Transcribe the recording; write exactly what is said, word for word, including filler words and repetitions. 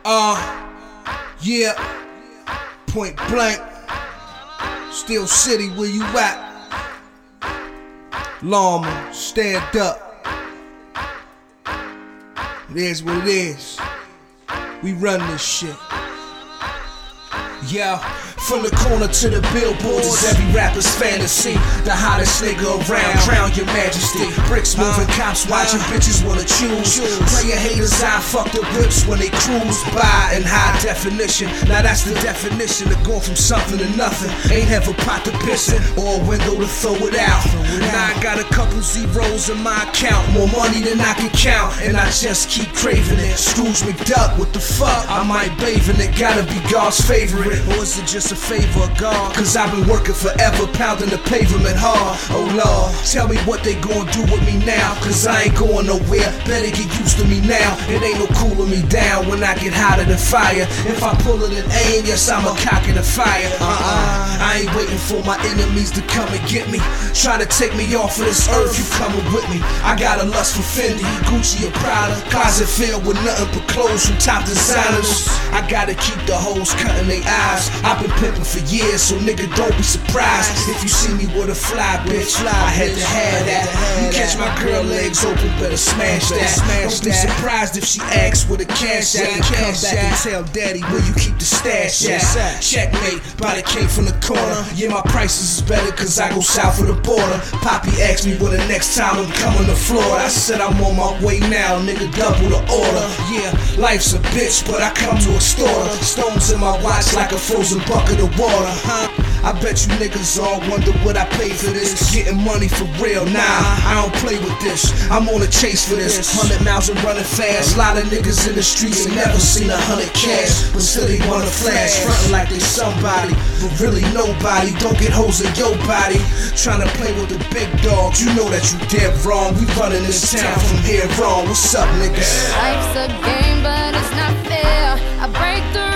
Uh, yeah, point blank, Steel City, where you at? Llama, stand up. It is what it is. We run this shit. Yeah, from the corner to the billboards is every rapper's fantasy. The hottest nigga around, crown your majesty. Bricks moving, cops watching, bitches wanna choose. Player haters, I fuck the whips when they cruise by in high definition. Now that's the definition of going from something to nothing. Ain't have a pot to piss in or a window to throw it out. Now I got a couple zeros in my account, more money than I can count, and I just keep craving it. Scrooge McDuck, what the fuck? I might bathe in it, gotta be God's favorite. Or is it just a favor of God? Cause I've been working forever, pounding the pavement hard. Oh Lord, tell me what they gon' do with me now, cause I ain't going nowhere. Better get used to me now. It ain't no cooling me down when I get hotter than fire. If I pull it and aim, yes, I'm a cock in the fire. Uh-uh, I ain't waiting for my enemies to come and get me. Try to take me off of this earth, you coming with me. I got a lust for Fendi, Gucci or Prada. Closet filled with nothing but clothes from top designers. I gotta keep the hoes cutting they eyes. I've been pimping for years, so nigga don't be surprised if you see me with a fly bitch. I had to have that. You catch my girl legs open, better smash that. Don't be surprised if she asks where the cash at, and come back and tell daddy where you keep the stash at. Checkmate, by the king from the corner. Yeah, my prices is better cause I go south of the border. Poppy asked me when the next time I'm coming to Florida. I said I'm on my way now, nigga, double the order. Yeah, life's a bitch, but I come to extort her. Stones in my watch like a frozen bucket of water, huh? I bet you niggas all wonder what I paid for this. Getting money for real, nah, I don't play with this. I'm on a chase for this. Hundred miles and running fast. Lot of niggas in the streets ain't never seen a hundred cash, but still they wanna flash, frontin' like they somebody, but really nobody. Don't get hoes in your body, tryna play with the big dogs. You know that you dead wrong. We running this town from here on. What's up, niggas? Life's a game, but it's not fair. I break through